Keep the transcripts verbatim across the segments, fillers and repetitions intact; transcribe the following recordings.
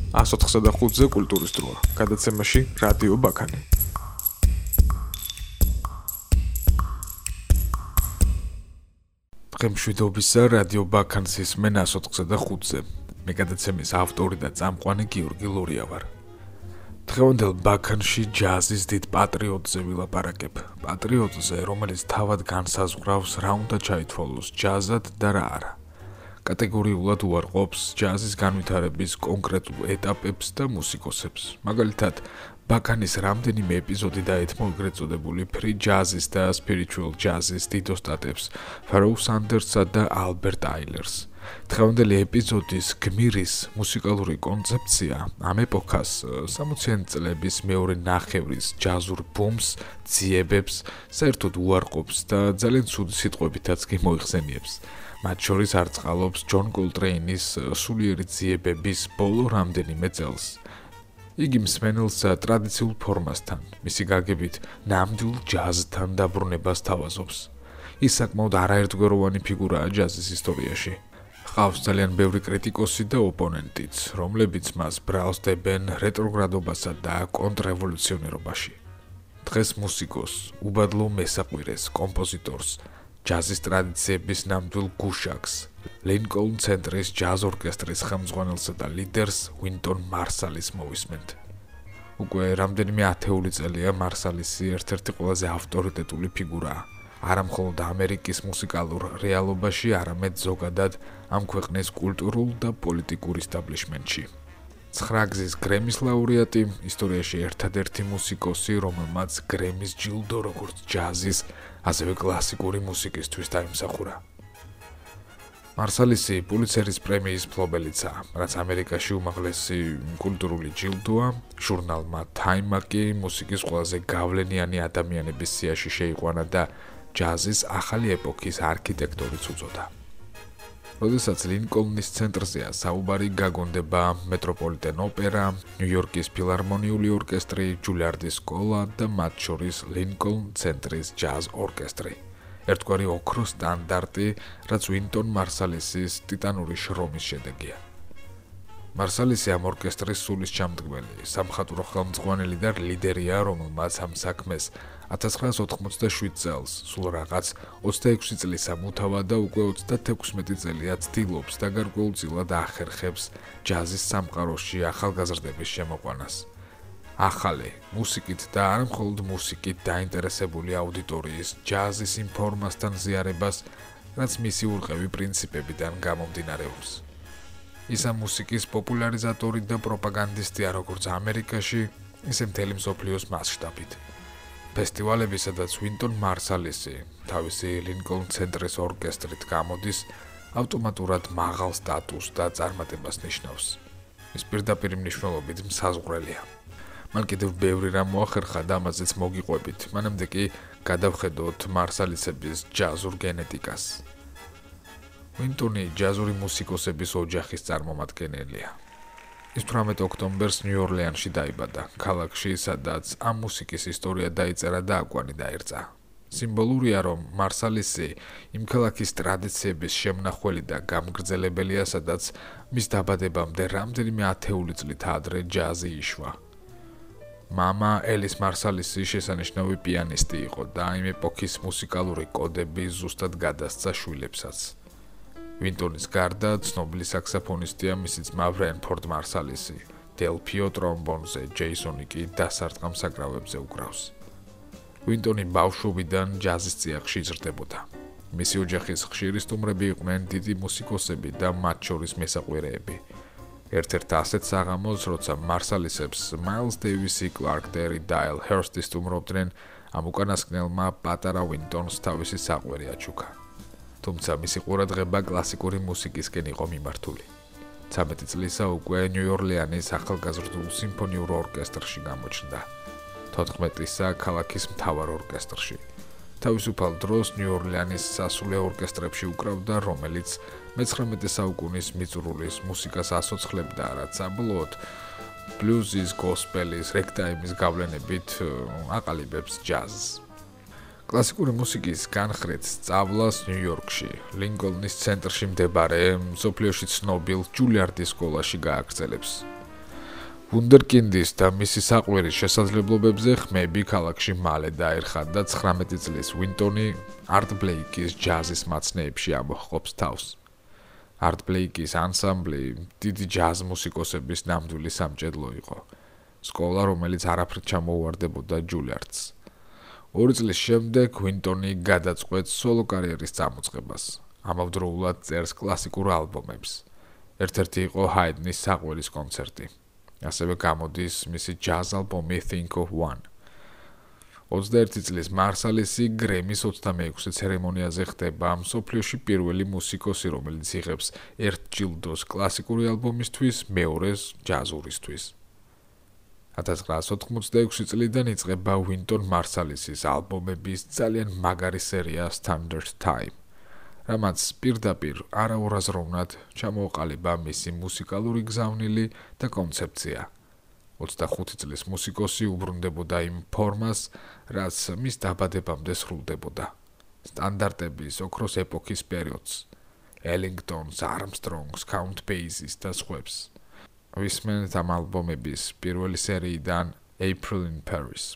one hundred ოთხ-ზე კულტურის დროა. გადაცემაში რადიო ბაქანი. დღემშვიდობისა რადიო ბაქანს ისმენ one hundred ოთხ-ზე. მე გადაცემის ავტორი და წამყვანი გიორგი ლურია ვარ. დღევანდელ ბაქანში ჯაზის დიდ პატრიოტზე ვილაპარაკებ. პატრიოტზე, რომელიც თავად განსაზღვრავს რა უნდა ჩაითვალოს ჯაზად და რა არა. კატეგორიულად უარყოფს ჯაზის განვითარების კონკრეტულ ეტაპებს და მუსიკოსებს. მაგალითად, ბაქანის რამდენიმე ეპიზოდი დაეთმო ეგრეთ წოდებული free ჯაზის და spiritual ჯაზის დიდ ოსტატებს, ფაროუ სანდერსსა და ალბერტ აილერს. დღევანდელი ეპიზოდის გმირის მუსიკალური კონცეფცია ამ ეპოქას სამოციანი წლების მეორე ნახევრის ჯაზურ ბუმს, ძიებებს, საერთოდ უარყოფს და ძალიან ცუდი სიტყვებითაც კი მოიხსენიებს. მათ შორის არწყალობს ჯონ კოლტრეინის სულიერი ძიებების ბოლო რამდენიმე წელს. იგი მსმენელს ტრადიციულ ფორმასთან, მისი გაგებით ნამდვილ ჯაზთან დაბრუნებას თავაზობს. ის საკმაოდ არაერთგვაროვანი ფიგურაა ჯაზის ისტორიაში. ყავს ძალიან ბევრი კრიტიკოსი და ოპონენტიც, რომლებიც მას ბრალსდებენ რეტროგრადობასა და კონტრრევოლუციონერობაში. დღეს მუსიკოს, უბადლო მესაყვირეს, კომპოზიტორს, ჯაზის ტრადიციების ნამდვილ გუშაკს, ლინკოლნ ცენტრის ჯაზ ორკესტრის ხელმძღვანელსა და ლიდერს ვინტონ მარსალის მოვისმენთ. უკვე რამდენიმე ათეული წელია მარსალისი ერთ-ერთი ყველაზე ავტორიტეტული ფიგურაა. არა მხოლოდ ამერიკის მუსიკალურ რეალობაში, არამედ ზოგადად ამ ქვეყნის კულტურულ და პოლიტიკურ ისტაბლიშმენტში. ცხრა გზის გრემის ლაურეატი, ისტორიაში ერთადერთი მუსიკოსი, რომელმაც გრემის ჯილდო როგორც ჯაზის, ასევე კლასიკური მუსიკისთვის დაიმსახურა. მარსალისი პულიცერის პრემიის მფლობელიცაა, რაც ამერიკაში უმაღლესი კულტურული ჯილდოა, ჟურნალმა Time კი მუსიკის ყველაზე გავლენიანი ადამიანების სიაში შეიყვანა და ჯაზის ახალი ეპოქის არქიტექტორიც უწოდა. როდესაც ლინკოლნის ცენტრზეა საუბარი, გაგონდება მეტროპოლიტენ ოპერა, ნიუ-იორკის ფილარმონიული ორკესტრი, ჯულიარდის სკოლა და მათ შორის ლინკოლნ ცენტრის ჯაზ ორკესტრი. ერთგვარი ოქროს სტანდარტი, რაც ვინტონ მარსალისის ტიტანური შრომის შედეგია. მარსალისი ამ ორკესტრის სულის ჩამდგმელი, სამხატვრო ხელმძღვანელი და ლიდერია, რომელმაც ამ საქმეს one thousand nine hundred ოთხმოცდაშვიდ წელს, სულ რაღაც ოცდაექვსი წლის ამუთავა და უკვე ოცდათექვსმეტი წელია ცდილობს და გარკვეულწილად ახერხებს ჯაზის სამყაროში ახალგაზრდების შემოყვანას. ახალი, მუსიკით და არა მხოლოდ მუსიკით დაინტერესებული აუდიტორიის ჯაზის იმ ფორმასთან ზიარებას, რაც მისი ურყევი პრინციპებიდან გამომდინარეობს. ის ამ მუსიკის პოპულარიზატორი და პროპაგანდისტია როგორც ამერიკაში, ისე მთელი მსოფლიოს მასშტაბით. ფესტივალები, სადაც ვინტონ მარსალისი თავისი ლინკოლნ ცენტრის ორკესტრით გამოდის, ავტომატურად მაღალ სტატუსს და წარმატებას ნიშნავს. ის პირდაპირ მნიშვნელობით მსაზღვრელია. მან კიდევ ბევრი რამ მოახერხა და ამაზეც მოგიყვებით, მანამდე კი გადავხედოთ მარსალისების ჯაზურ გენეტიკას. ვინტონი ჯაზური მუსიკოსების ოჯახის წარმომადგენელია. ის თვრამეტ ოქტომბერს ნიუ-ორლეანში დაიბადა, ქალაქში, სადაც ამ მუსიკის ისტორია დაიწერა და აკვანი დაერწა. სიმბოლურია, რომ მარსალისი იმ ქალაქის ტრადიციების შემნახველი და გამგრძელებელია, სადაც მის დაბადებამდე რამდენიმე ათეული წლით ადრე ჯაზი იშვა. მამა ელის მარსალისი შესანიშნავი პიანისტი იყო და იმ ეპოქის მუსიკალური კოდები ზუსტად გადასცა შვილებსაც. ვინტონის გარდა ცნობილი საქსაფონისტია მისი ძმა ბრენფორდ მარსალისი, დელფიო ტრომბონზე, ჯეისონი კი დასარტყამ საკრავებზე უკრავს. ვინტონი ბავშვობიდან ჯაზის წიაღში იზრდებოდა. მისი ოჯახის ხშირი სტუმრები იყვნენ დიდი მუსიკოსები და მათ შორის მესაყვირეები. ერთ-ერთ ასეთ საღამოს, როცა მარსალისებს მაილს დეივისი, კლარკ ტერი და აილ ჰერსტი სტუმრობდნენ, ამ უკანასკნელმა პატარა ვინტონს თავისი საყვერი აჩუქა. თუმცა მისი ყურადღება კლასიკური მუსიკისკენ იყო მიმართული. ცამეტი წლისა უკვე ნიუ-ორლეანის ახალგაზრდულ სიმფონიურ ორკესტრში გამოჩნდა. თოთხმეტისა ქალაქის მთავარ ორკესტრში. თავისუფალ დროს ნიუ-ორლეანის სასულე ორკესტრებში უკრავდა, რომელიც მეცხრამეტე საუკუნის მიწურულის მუსიკას ასოცხლებდა, რაც საბოლოოდ ბლუზის, გოსპელის, რეგტაიმის გავლენებით აყალიბებს ჯაზს. კლასიკური მუსიკის განხრით სწავლას ნიუ-იორკში, ლინკოლნის ცენტრში მდებარე მსოფლიოში ცნობილ ჯულიარდის სკოლაში გააგრძელებს. ვუნდერკინდის და მისი საყვირის შესაძლებლობებზე ხმები ქალაქში მალე დაერხა და ცხრამეტი წლის ვინტონი არტ ბლეიკის ჯაზის მაცნეებში ამოჰყოფს თავს. არტ ბლეიკის ანსამბლი დიდი ჯაზ მუსიკოსების ნამდვილი სამჭედლო იყო. სკოლა, რომელიც არაფრით ჩამოუვარდებოდა ჯულიარდს. ორი წლის შემდეგ ვინტონი გადაწყვეტს სოლო კარიერის წამოწყებას. ამავდროულად წერს კლასიკურ ალბომებს. ერთ-ერთი იყო ჰაიდნის საყვირის კონცერტი. ასევე გამოდის მისი ჯაზ ალბომი Think of One. ოცდაერთი წლის მარსალისი გრემის ოცდამეექვსე ცერემონიაზე ხდება მსოფლიოში პირველი მუსიკოსი, რომელიც იღებს ერთ ჯილდოს კლასიკური ალბომისთვის, მეორეს ჯაზურისთვის. ათას ცხრაასი ოთხმოცდაექვსი წლიდან იწყება ვინტონ მარსალისის ალბომების ძალიან მაგარი სერია Standard Time, რამაც პირდაპირ არაურაზროვნად ჩამოყალიბა მისი მუსიკალური გზავნილი და კონცეფცია. ოცდახუთი წლის მუსიკოსი უბრუნდებოდა იმ ფორმას, რაც მის დაბადებამდე სრულდებოდა. სტანდარტების ოქროს ეპოქის პერიოდს, ელინგტონს, არმსტრონგს, Count Basie's და სხვებს. ვისმენთ ამ ალბომების პირველი სერიიდან April in Paris.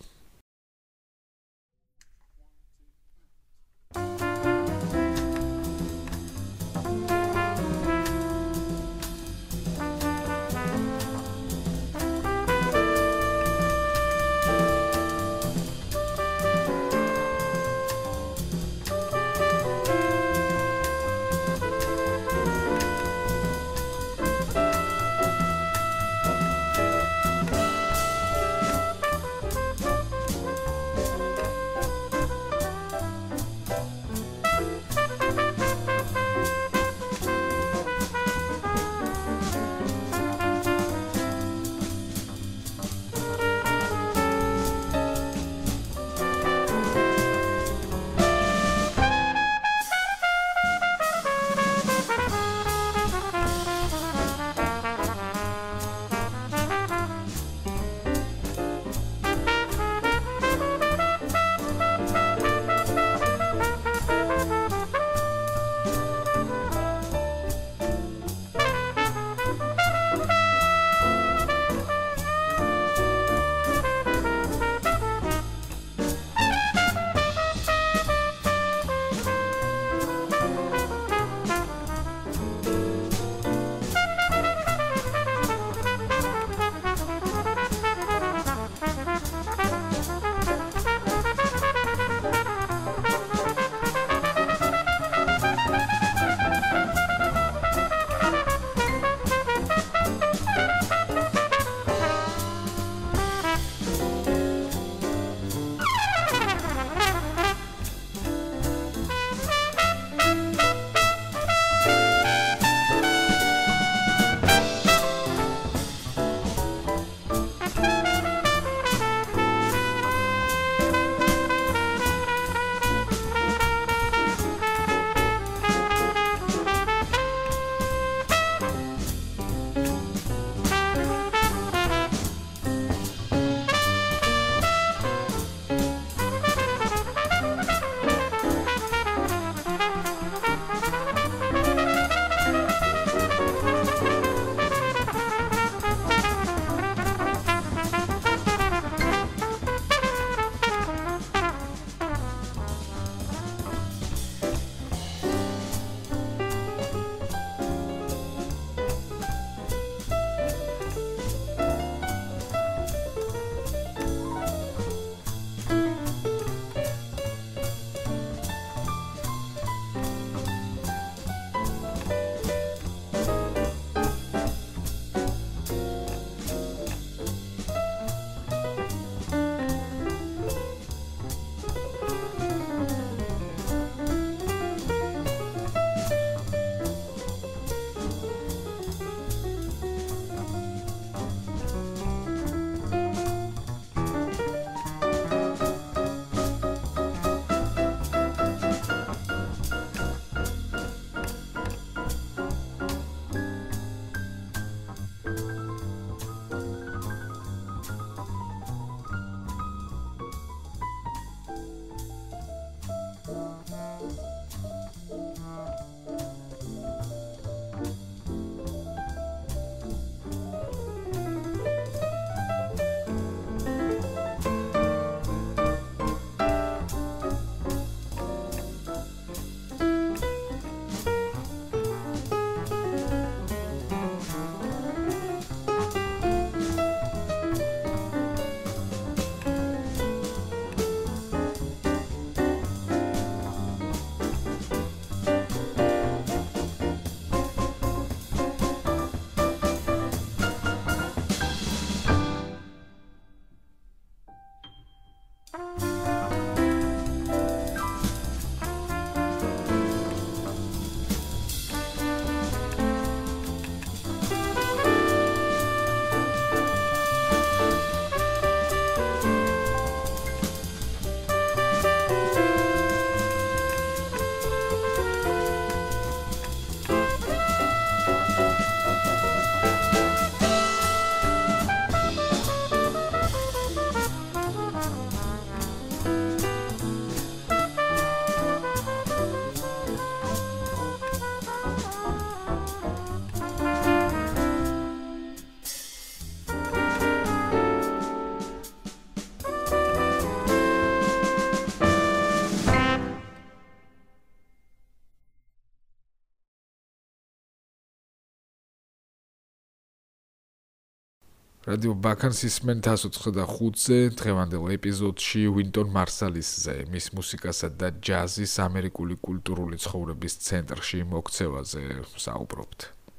რადიო ბაქანს ისმენთ εκατს ოცდახუთზე დღევანდელ ეპიზოდში ვინტონ მარსალისზე, მის მუსიკასა და ჯაზის ამერიკული კულტურული ცხოვრების ცენტრში მოქცევაზე საუბრობთ.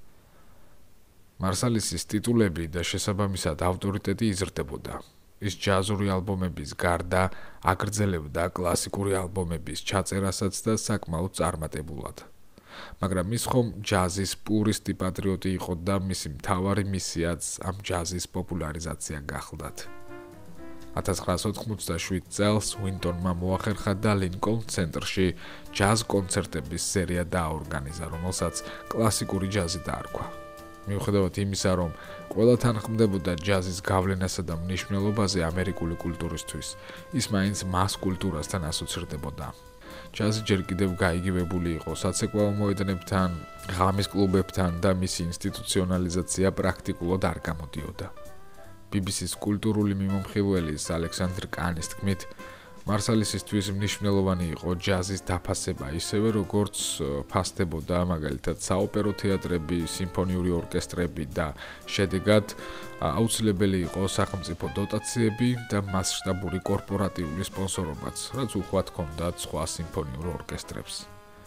მარსალისის ტიტულები და შესაბამისად ავტორიტეტი იზრდებოდა. ის ჯაზური ალბომების გარდა აგრძელებდა კლასიკური ალბომების ჩაწერასაც და საკმაოდ წარმატებულად. მაგრამ ის ხომ ჯაზის პურისტი პატრიოტი იყო და მისი მთავარი მისიაც ამ ჯაზის პოპულარიზაცია გახლდათ. εκατს ცხრაასი ოთხმოცდაშვიდ წელს ვინტონმა მოახერხა და ლინკოლნ ცენტრში ჯაზ კონცერტების სერია დააორგანიზა, რომელსაც კლასიკური ჯაზი დაარქვა. მიუხედავად იმისა, რომ ყველა თანხმდებოდა ჯაზის გავლენასა და მნიშვნელობაზე ამერიკული კულტურისთვის, ის მაინც მას კულტურასთან ასოცირდებოდა. ჯაზი ჯერ კიდევ გაიგივებული იყო საცეკვაო მოედნებთან, ღამის კლუბებთან და მისი ინსტიტუციონალიზაცია პრაქტიკულად არ გამოდიოდა. ბი ბი სის კულტურული მიმომხილველის ალექსანდრ კანის თქმით, მარსალისისთვის მნიშვნელოვანი იყო ჯაზის დაფასება, ისევე როგორც ფასდებოდა მაგალითად საოპერო თეატრები, სიმფონიური ორკესტრები და შედეგად აუცილებელი იყო სახელმწიფო დოტაციები და მასშტაბური კორპორატიული სპონსორობაც, რაც უხვად ჰქონდათ სხვა სიმფონიურ ორკესტრებს.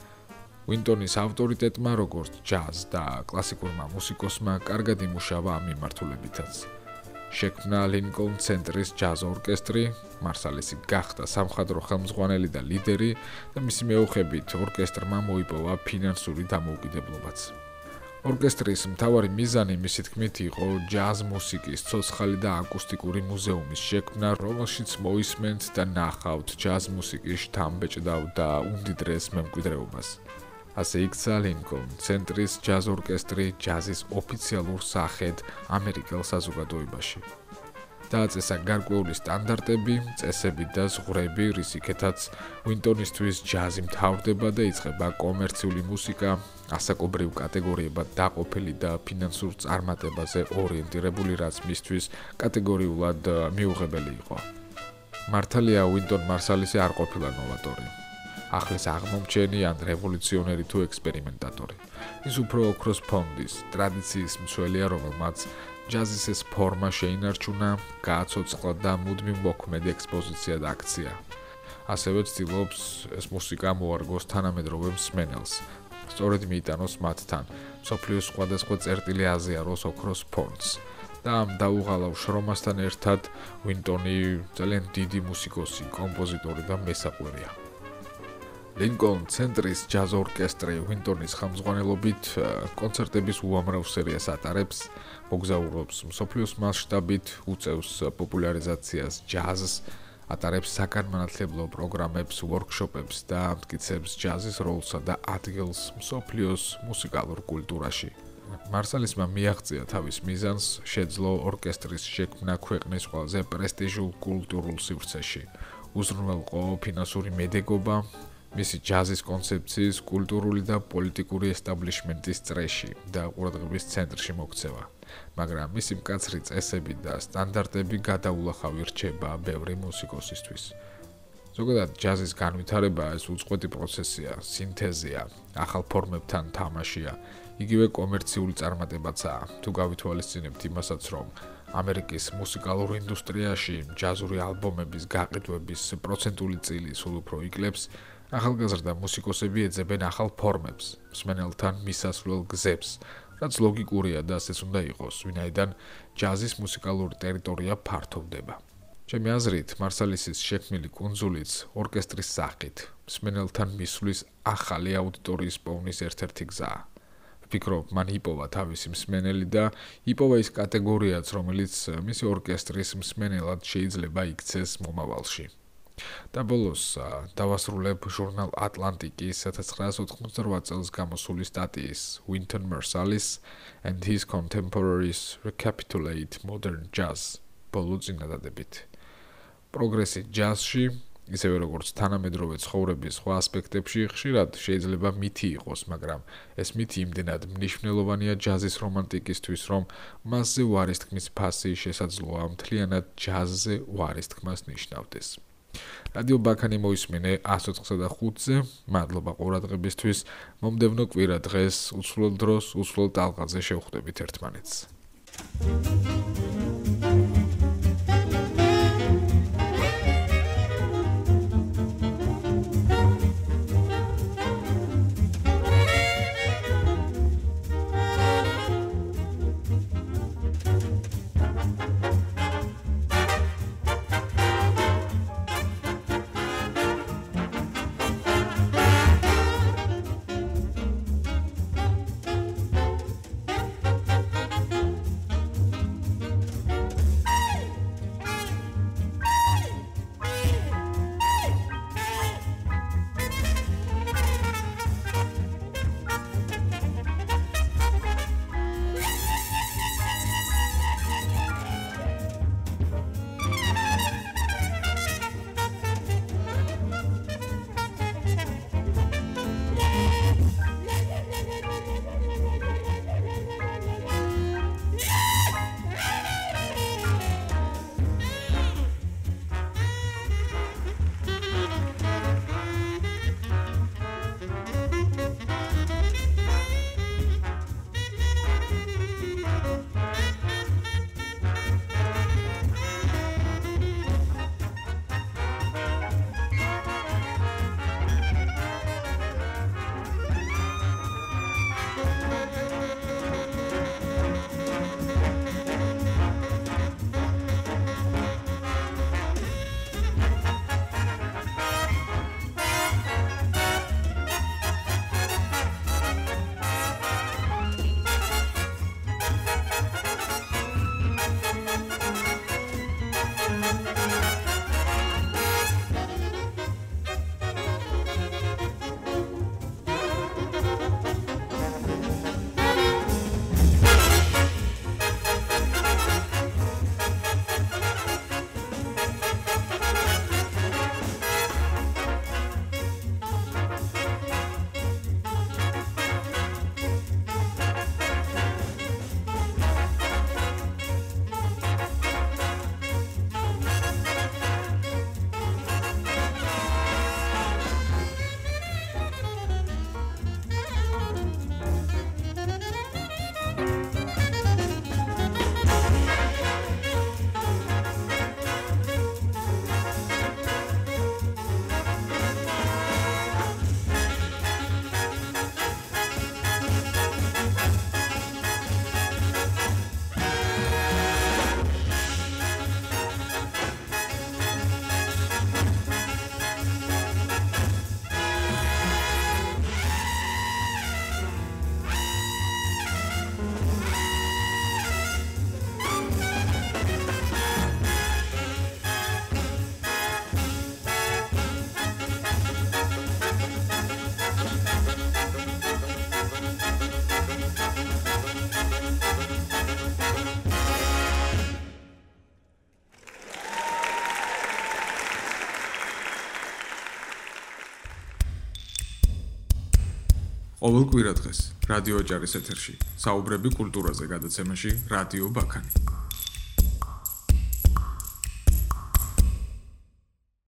ვინტონის ავტორიტეტმა როგორც ჯაზ და კლასიკურმა მუსიკოსმა კარგად იმუშავა ამ მიმართულებითაც. შექმნა ლინკოლნ ცენტრის ჯაზ ორკესტრი, მარსალისი გახდა სამხატვრო ხელმძღვანელი და ლიდერი და მისი მეუხებით ორკესტრმა მოიპოვა ფინანსური დამოუკიდებლობაც. ორკესტრის მთავარი მიზანი მისი თქმით იყო ჯაზ მუსიკის ცოცხალი და აკუსტიკური მუზეუმის შექმნა, რომელშიც მოისმენთ და ნახავთ ჯაზ მუსიკის შთამბეჭდავ და უმდიდრეს მემკვიდრეობას. ასე იქცა ლინკოლნ ცენტრის ჯაზ ორკესტრი ჯაზის ოფიციალურ სახედ ამერიკელ საზოგადოებაში. დააწესა გარკვეული სტანდარტები, წესები და ზღვრები, რისიქეთაც ვინტონისთვის ჯაზი მთავრდება და იწყება კომერციული მუსიკა, ასაკობრივ კატეგორიებად დაყოფილი და ფინანსურ წარმატებაზე ორიენტირებული, რაც მისთვის კატეგორიულად მიუღებელი იყო. მართალია ვინტონ მარსალისი არ ყოფილა ნოვატორი. ახლის აღმომჩენი ან რევოლუციონერი თუ ექსპერიმენტატორი. ის უფრო ოქროს ფონდის, ტრადიციის მცველია, რომელმაც ჯაზის ეს ფორმა შეინარჩუნა, გააცოცხლა და მუდმივ მოქმედ ექსპოზიცია და აქცია. ასევე ცდილობს ეს მუსიკა მოარგოს თანამედროვე მსმენელს, სწორედ მიიტანოს მათთან, მსოფლიოს სხვადასხვა წერტილი აზიაროს ოქროს ფონდს. და ამ დაუღალავ შრომასთან ერთად ვინტონი ძალიან დიდი მუსიკოსი, კომპოზიტორი და მესაყვერია. ლინკოლნ ცენტრის ჯაზ ორკესტრი ვინტონის ხელმძღვანელობით კონცერტების უამრავ სერიას ატარებს, მოგზაურობს მსოფლიოს მასშტაბით, უწევს პოპულარიზაციას ჯაზს, ატარებს საგანმანათლებლო პროგრამებს, ვორქშოპებს და ამტკიცებს ჯაზის როლსა და ადგილს მსოფლიოს მუსიკალურ კულტურაში. მარსალისმა მიაღწია თავის მიზანს, შეძლო ორკესტრის შექმნა ქვეყნის ყველაზე პრესტიჟულ კულტურულ სივრცეში, უზრუნველყო ფინანსური მედეგობა, მისი ჯაზის კონცეფციის კულტურული და პოლიტიკური ესტაბლიშმენტის წრეში და ყურადღების ცენტრში მოქცევა, მაგრამ მისი მკაცრი წესები და სტანდარტები გადაულახავი რჩება ბევრი მუსიკოსისთვის. ზოგადად ჯაზის განვითარება ეს უწყვეტი პროცესია, სინთეზია, ახალ ფორმებთან თამაშია, იგივე კომერციული წარმატებაცაა, თუ გავითვალისწინებთ იმასაც, რომ ამერიკის მუსიკალურ ინდუსტრიაში ჯაზური ალბომების გაყიდვების პროცენტული წილი სულ უფრო იკლებს, ახალგაზრდა მუსიკოსები ეძებენ ახალ ფორმებს, მსმენელთან მისასვლელ გზებს, რაც ლოგიკურია და ასეც უნდა იყოს, ვინაიდან ჯაზის მუსიკალური ტერიტორია ფართოვდება. ჩემი აზრით, მარსალისის შექმნილი კუნძულიც ორკესტრის სახით, მსმენელთან მისვლის ახალი აუდიტორიის პოვნის ერთ-ერთი გზაა. ვფიქრობ, მან იპოვა თავისი მსმენელი და იპოვა ის კატეგორიაც, რომელიც მისი ორკესტრის მსმენელად შეიძლება იქცეს მომავალში. და ბოლოს დავასრულებ ჟურნალ ატლანტიკის εκατს ცხრაასი ოთხმოცდარვა წელს გამოსული სტატიის Wynton Marsalis and his contemporaries recapitulate modern jazz ბოლო წინადადებით. პროგრესი ჯაზში, ისევე როგორც თანამედროვე ცხოვრების სხვა ასპექტებში, ხშირად შეიძლება მითი იყოს, მაგრამ ეს მითი იმდენად მნიშვნელოვანია ჯაზის რომანტიკისთვის, რომ მასზე უარის თქმის ფასი შესაძლოა მთლიანად ჯაზზე უარის თქმას ნიშნავდეს. რადიო ბაქანი მოისმინე εκατს ოცდახუთზე, მადლობა ყურადღებისთვის, მომდევნო კვირა დღეს უცვლელ დროს, უცვლელ ტალღაზე შევხვდებით ერთმანეთს. ყოველ კვირა დღეს რადიო აჭარის ეთერში საუბრები კულტურაზე გადაცემაში რადიო ბაქანი.